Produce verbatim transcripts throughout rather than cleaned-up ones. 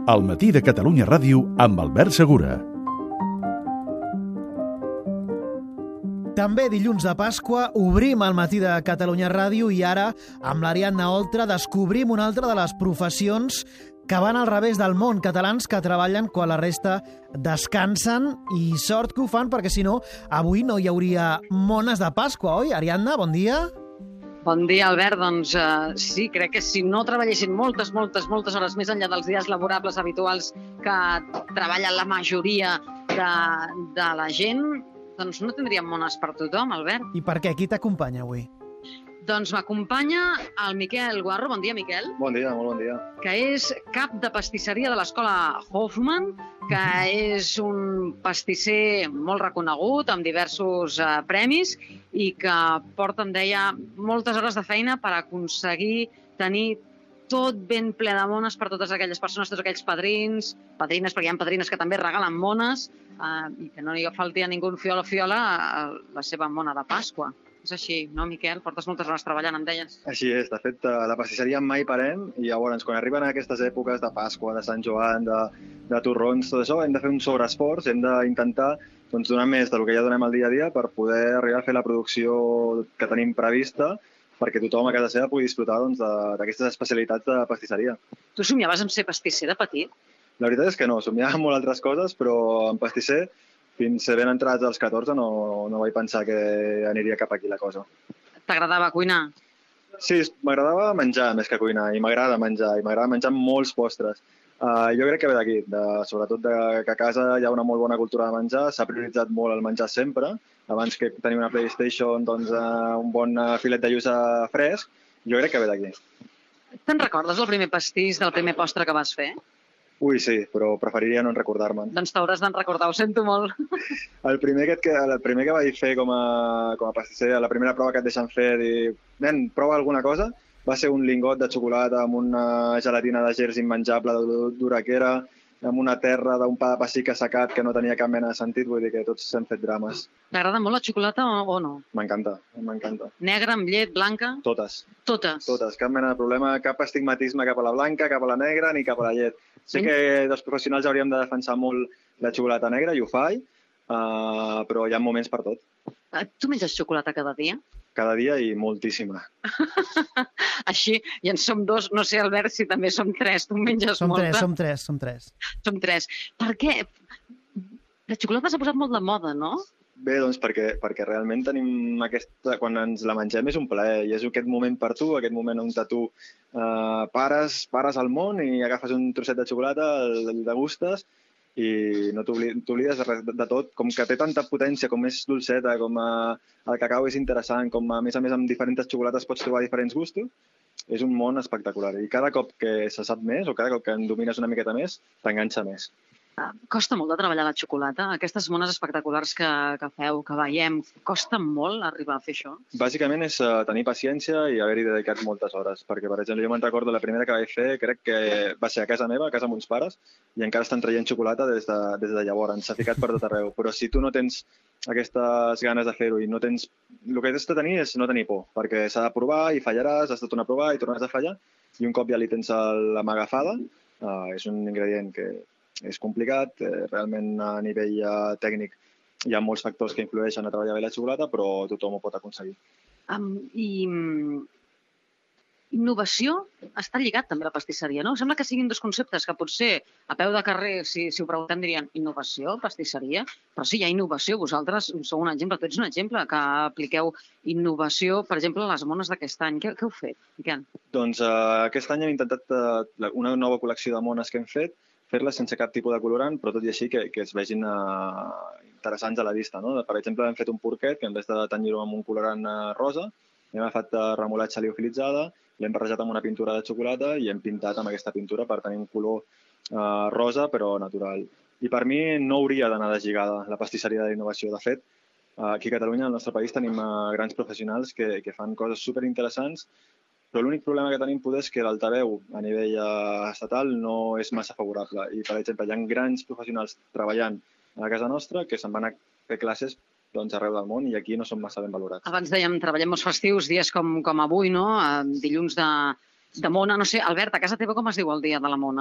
Al matí de Catalunya Ràdio amb Albert Segura. També dilluns de Pasqua obrim el matí de Catalunya Ràdio i ara, amb l'Ariadna Oltra, descobrim una altra de les professions que van al revés del món, catalans que treballen quan la resta descansen, i sort que ho fan, perquè si no, avui no hi hauria mones de Pasqua, oi? Ariadna, bon dia. Bon dia, Albert. Doncs uh, sí, crec que si no treballessin moltes, moltes, moltes hores més enllà dels dies laborables habituals que treballen la majoria de, de la gent, doncs no tindríem mones per tothom, Albert. I per què? Qui t'acompanya avui? Doncs m'acompanya el Miquel Guarro. Bon dia, Miquel. Bon dia, molt bon dia. Que és cap de pastisseria de l'escola Hoffman, que és un pastisser molt reconegut, amb diversos uh, premis, i que porta, em deia, moltes hores de feina per aconseguir tenir tot ben ple de mones per totes aquelles persones, tots aquells padrins, padrines, perquè hi ha padrines que també regalen mones, uh, i que no hi falti a ningú fiola o fiola uh, la seva mona de Pasqua. És així, no, Miquel? Portes moltes hores treballant, em deies. Així és. De fet, a la pastisseria mai parem i llavors, quan arriben aquestes èpoques de Pasqua, de Sant Joan, de, de torrons, tot això, hem de fer un sobreesforç, hem d'intentar doncs, donar més del que ja donem al dia a dia per poder arribar a fer la producció que tenim prevista perquè tothom a casa seva pugui disfrutar doncs, d'aquestes especialitats de pastisseria. Tu somiaves amb ser pastisser de petit? La veritat és que no, somiava amb molt altres coses, però en pastisser, fins ben entrats als catorze, no, no vaig pensar que aniria cap aquí la cosa. T'agradava cuinar? Sí, m'agradava menjar més que cuinar, i m'agrada menjar, i m'agrada menjar molts postres. Uh, jo crec que ve d'aquí, de, sobretot de, que a casa hi ha una molt bona cultura de menjar, s'ha prioritzat molt el menjar sempre, abans que tenir una PlayStation, doncs, uh, un bon filet de lluça fresc, jo crec que ve d'aquí. Te'n recordes el primer pastís del primer postre que vas fer? Ui, sí, però preferiria no recordar-me'n. Doncs t'hauràs d'en recordar, ho sento molt. El primer que, el primer que vaig fer com a, com a pastisser, la primera prova que et deixen fer, dir, nen, prova alguna cosa, va ser un lingot de xocolata amb una gelatina de gerds immenjable dura que era, amb una terra d'un pa de pessic assecat que no tenia cap mena de sentit, vull dir que tots hem fet drames. T'agrada molt la xocolata o, o no? M'encanta, m'encanta. Negra, amb llet, blanca? Totes. Totes? Totes, cap mena de problema, cap estigmatisme cap a la blanca, cap a la negra ni cap a la llet. Sé que dels professionals hauríem de defensar molt la xocolata negra, i ho faig, uh, però hi ha moments per tot. Tu menges xocolata cada dia? Cada dia i moltíssima. Així, i en som dos, no sé, Albert, si també som tres, tu menges som molta. Tres, som tres, som tres. Som tres. Per què? La xocolata s'ha posat molt de moda, no? Bé, doncs perquè, perquè realment tenim aquesta... Quan ens la mengem és un plaer, i és aquest moment per tu, aquest moment on tu uh, pares, pares al món i agafes un trosset de xocolata, el, el degustes, i no t'oblides de, de tot, com que té tanta potència, com és dolceta, com a, el cacau és interessant, com a més a més amb diferents xocolates pots trobar diferents gustos, és un món espectacular. I cada cop que se sap més, o cada cop que en domines una miqueta més, t'enganxa més. Costa molt de treballar la xocolata? Aquestes mones espectaculars que, que feu, que veiem, costa molt arribar a fer això? Bàsicament és uh, tenir paciència i haver-hi dedicat moltes hores, perquè, per exemple, jo me'n recordo la primera que vaig fer, crec que va ser a casa meva, a casa amb uns pares, i encara estan traient xocolata des de, des de llavors, s'ha ficat per tot arreu. Però si tu no tens aquestes ganes de fer-ho i no tens... El que has de tenir és no tenir por, perquè s'ha de provar i fallaràs, has de tornar a provar i tornaràs a fallar, i un cop ja li tens la mà agafada, uh, és un ingredient que és complicat, eh, realment a nivell eh, tècnic hi ha molts factors que influeixen a treballar bé la xocolata, però tothom ho pot aconseguir. Um, I um, innovació està lligat també a la pastisseria, no? Sembla que siguin dos conceptes que potser a peu de carrer, si, si ho preguntem, dirien innovació, pastisseria, però sí, hi ha innovació. Vosaltres sou un exemple, tu ets un exemple, que apliqueu innovació, per exemple, a les mones d'aquest any. Què, què heu fet, Miquel? Doncs eh, aquest any hem intentat eh, una nova col·lecció de mones que hem fet, fer-les sense cap tipus de colorant, però tot i així que, que es vegin uh, interessants a la vista. No? Per exemple, hem fet un porquet que en vez de tenyir-ho amb un colorant uh, rosa, hem agafat uh, remolatxa liofilitzada, l'hem barrejat amb una pintura de xocolata i hem pintat amb aquesta pintura per tenir un color uh, rosa, però natural. I per mi no hauria d'anar deslligada la pastisseria d'innovació. De fet, uh, aquí a Catalunya, al nostre país, tenim uh, grans professionals que, que fan coses superinteressants, però l'únic problema que tenim poder és que l'altaveu a nivell estatal no és massa favorable. I, per exemple, hi ha grans professionals treballant a casa nostra que se'n van a fer classes doncs, arreu del món i aquí no són massa ben valorats. Abans dèiem, treballem molts festius, dies com, com avui, no? Dilluns de, de mona, no sé. Albert, a casa teva com es diu el dia de la mona?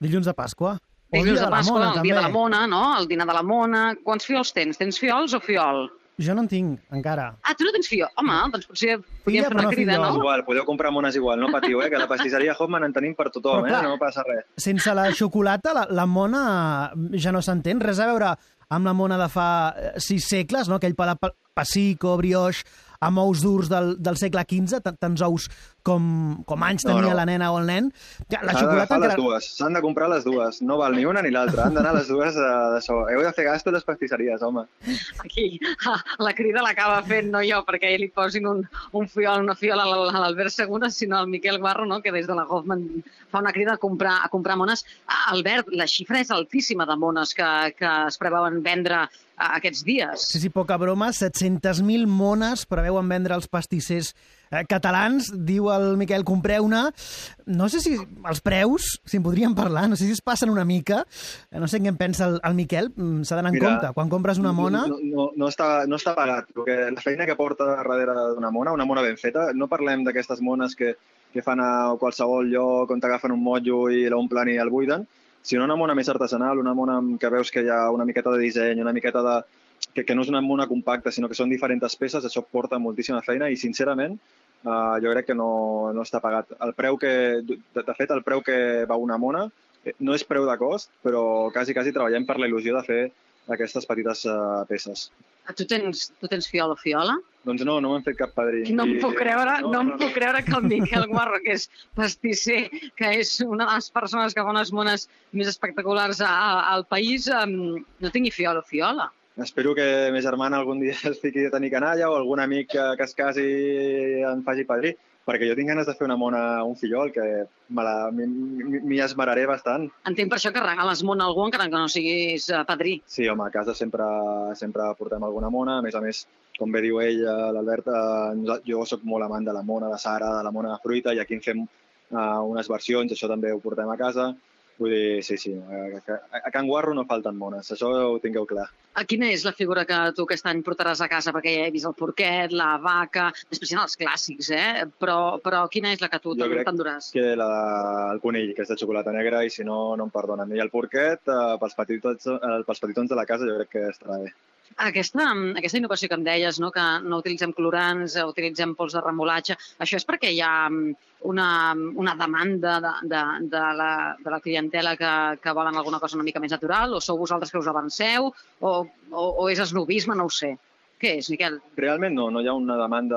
Dilluns de Pasqua. O Dilluns dia de de la Pasqua, Mona, el també. dia de la Mona, no? El dinar de la Mona. Quants fiols tens? Tens fiols o fiol? Jo no en tinc, encara. Ah, tu no tens fiol? Home, doncs potser podríem Filla, fer però una no crida, fillol. no? Igual, podeu comprar mones igual, no patiu, eh? Que a la pastisseria Hoffman en tenim per tothom, Però, eh? clar, No passa res. Sense la xocolata, la, la mona ja no s'entén. Res a veure amb la mona de fa eh, sis segles, no? Aquell pa, pa, passico, brioix, amb ous durs del, del segle quinze, tant- tants ous com, com anys No, tenia no. la nena o el nen. Ja, la S'han xocolata d'agafar les encara... dues, s'han de comprar les dues. No val ni una ni l'altra, han d'anar les dues de, de so. Heu de fer gasto a les pastisseries, home. Aquí ah, la crida l'acaba fent no jo perquè li posin un, un fiol, una fiola a l'Al- a l'Albert Segura, sinó al Miquel Guarro, no? Que des de la Hoffman fa una crida a comprar, a comprar mones. Ah, Albert, la xifra és altíssima de mones que, que es preveuen vendre ah, aquests dies. Sí, sí, poca broma, set-cents mil mones preveuen vendre els pastissers eh, catalans. Diu el Miquel, compreu-ne. No sé si els preus, si en podríem parlar, no sé si es passen una mica. Eh, No sé què en pensa el, el Miquel. Mm, S'ha d'anar en Mira, compte. Quan compres una mona... No, no, no, està, no està pagat, perquè la feina que porta darrere d'una mona, una mona ben feta, no parlem d'aquestes mones que, que fan a qualsevol lloc on t'agafen un motllo i l'omplen i el buiden, sinó una mona més artesanal, una mona amb- que veus que hi ha una miqueta de disseny, una miqueta de... que, que no és una mona compacta, sinó que són diferents peces, això porta moltíssima feina i, sincerament, uh, jo crec que no, no està pagat. El preu que, de, de fet, el preu que va una mona eh, no és preu de cost, però quasi, quasi treballem per la il·lusió de fer aquestes petites uh, peces. Ah, Tu tens, tu tens fiol o fiola? Doncs no, no m'han fet cap padrí. No em I- puc creure, no, no em no, puc creure que el Miquel Guarro, que és pastisser, que és una de les persones que fa unes mones més espectaculars a, a, al país, um, no tingui fiol o fiola. Espero que ma germana algun dia es fiqui a tenir canalla o algun amic que, que es casi i em faci padrí, perquè jo tinc ganes de fer una mona, un fillol, que me la- m'hi m'hi- m'hi esmeraré bastant. Entenc per això que regales mona a algú encara que no siguis eh, padrí. Sí, home, a casa sempre, sempre portem alguna mona. A més a més, com bé diu ell, eh, l'Albert, eh, nosa- jo sóc molt amant de la mona de Sara, de la mona de fruita, i aquí en fem eh, unes versions, això també ho portem a casa. Vull dir, sí, sí, a, a, a Can Guarro no falten mones, això ho tingueu clar. A quina és la figura que tu aquest any portaràs a casa? Perquè ja he vist el porquet, la vaca, després hi ha els clàssics, eh? Però, però quina és la que tu Jo crec t'enduràs? que la, el conill, que és de xocolata negra, i si no, no em perdonen. I el porquet, eh, pels, petitons, eh, pels petitons de la casa, jo crec que estarà bé. Aquesta, aquesta innovació que em deies, no? Que no utilitzem colorants, eh, utilitzem pols de remolatge, això és perquè hi ha mm, una, una demanda de, de, de, la, de la clientela que, que volen alguna cosa una mica més natural, o sou vosaltres que us avanceu, o, o, o és esnobisme, no ho sé. Què és, Miquel? Realment no, no hi ha una demanda...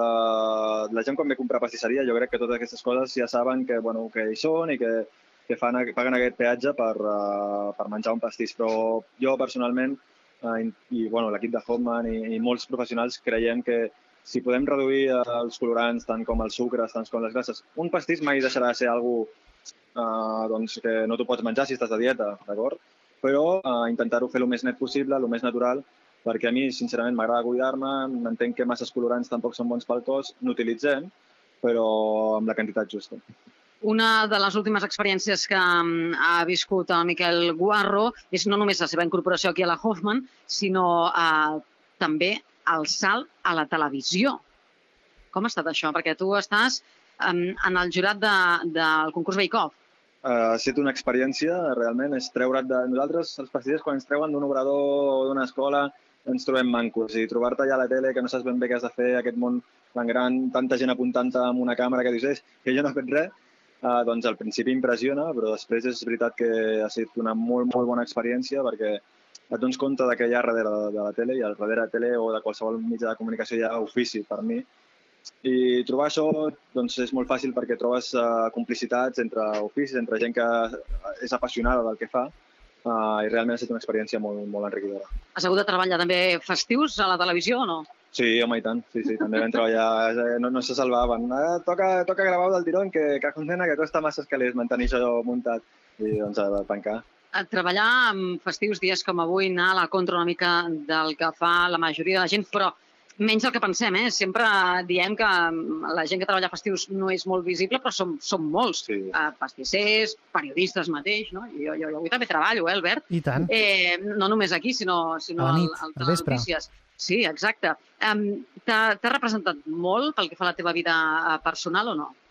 La gent quan ve a comprar pastisseria, jo crec que totes aquestes coses ja saben que, bueno, que hi són i que, que fan, paguen aquest peatge per, uh, per menjar un pastís. Però jo personalment, uh, i, i bueno, l'equip de Hoffman i, i molts professionals creiem que si podem reduir uh, els colorants, tant com els sucres, tant com les grasses, un pastís mai deixarà de ser algo uh, doncs, que no t'ho pots menjar si estàs de dieta, d'acord? Però uh, intentar-ho fer el més net possible, el més natural, perquè a mi, sincerament, m'agrada cuidar-me, entenc que masses colorants tampoc són bons pel cos, n'utilitzem, però amb la quantitat justa. Una de les últimes experiències que mm, ha viscut el Miquel Guarro és no només la seva incorporació aquí a la Hoffman, sinó eh, també el salt a la televisió. Com ha estat això? Perquè tu estàs en, en el jurat de, del concurs Bake Off. Uh, ha estat una experiència, realment, és treure't de... Nosaltres, els pastissers, quan ens treuen d'un obrador o d'una escola, ens trobem mancos, i trobar-te allà a la tele que no saps ben bé què has de fer, aquest món tan gran, tanta gent apuntant-te amb una càmera que dius, "Eh, que jo no he fet res", uh, doncs al principi impressiona, però després és veritat que ha estat una molt, molt bona experiència, perquè et dones compte de que hi ha darrere de, de la tele, i al darrere de la tele o de qualsevol mitjà de comunicació hi ha ofici per mi. I trobar això doncs, és molt fàcil perquè trobes uh, complicitats entre oficis, entre gent que és apassionada del que fa, uh, i realment ha estat una experiència molt, molt enriquidora. Has hagut de treballar també festius a la televisió o no? Sí, home, i tant. Sí, sí, també vam treballar, eh, no, no se salvaven. Eh, toca, toca gravar del tirón, que, que condena, que costa massa calés mantenir això muntat. I doncs ha de tancar. A treballar en festius dies com avui, anar a la contra una mica del que fa la majoria de la gent, però menys del que pensem, eh? Sempre diem que la gent que treballa a festius no és molt visible, però som, som molts. Sí. Uh, pastissers, periodistes mateix, no? Jo, jo, jo avui també treballo, eh, Albert? I tant. Eh, no només aquí, sinó, sinó A la nit, al, al al vespre. Telenotícies. Sí, exacte. Um, T'ha t'ha representat molt pel que fa a la teva vida eh, personal o no?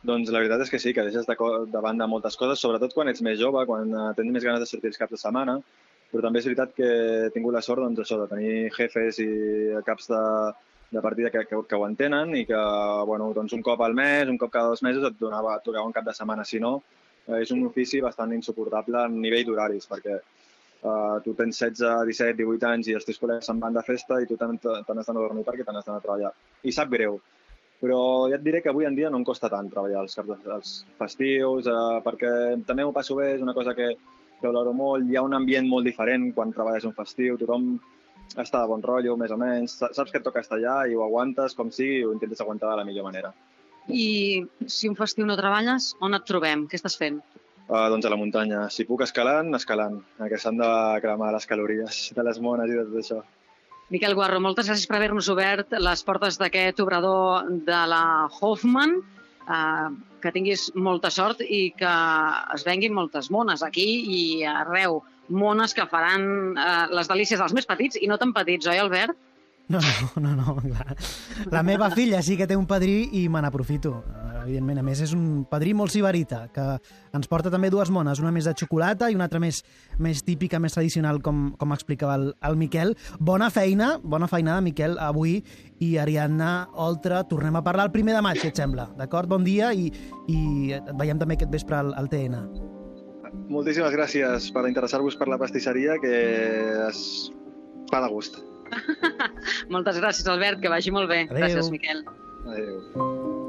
Doncs la veritat és que sí, que deixes de, de banda moltes coses, sobretot quan ets més jove, quan tens més ganes de sortir els caps de setmana, però també és veritat que he tingut la sort doncs, això, de tenir jefes i caps de, de partida que, que, que ho entenen i que bueno, doncs un cop al mes, un cop cada dos mesos et, donava, et tocava un cap de setmana. Si no, és un ofici bastant insuportable a nivell d'horaris, perquè uh, tu tens setze, disset, divuit anys i els teus col·legues se'n van de festa i tu te n'has d'anar a dormir perquè te n'has d'anar a treballar. I sap greu. Però ja et diré que avui en dia no em costa tant treballar els, els festius, eh, perquè també m'ho passo bé, és una cosa que, que valoro molt. Hi ha un ambient molt diferent quan treballes un festiu, tothom està de bon rotllo, més o menys. Saps que et toca estar allà i ho aguantes com sigui i ho intentes aguantar de la millor manera. I si un festiu no treballes, on et trobem? Què estàs fent? Uh, doncs a la muntanya. Si puc escalant, escalant, que s'han de cremar les calories de les mones i de tot això. Miquel Guarro, moltes gràcies per haver-nos obert les portes d'aquest obrador de la Hoffman. Eh, que tinguis molta sort i que es venguin moltes mones aquí i arreu. Mones que faran eh, les delícies dels més petits i no tan petits, oi, Albert? No, no, no, no, clar. La meva filla sí que té un padrí i me n'aprofito, evidentment. A més, és un padrí molt sibarita, que ens porta també dues mones, una més de xocolata i una altra més, més típica, més tradicional, com, com explicava el, el Miquel. Bona feina, bona feinada, Miquel, avui. I Ariadna Oltra, tornem a parlar el primer de maig, si et sembla. D'acord? Bon dia i, i et veiem també aquest vespre al, al T N. Moltíssimes gràcies per interessar-vos per la pastisseria, que es fa de gust. Moltes gràcies, Albert, que vagi molt bé. Adéu. Gràcies, Miquel. Adéu.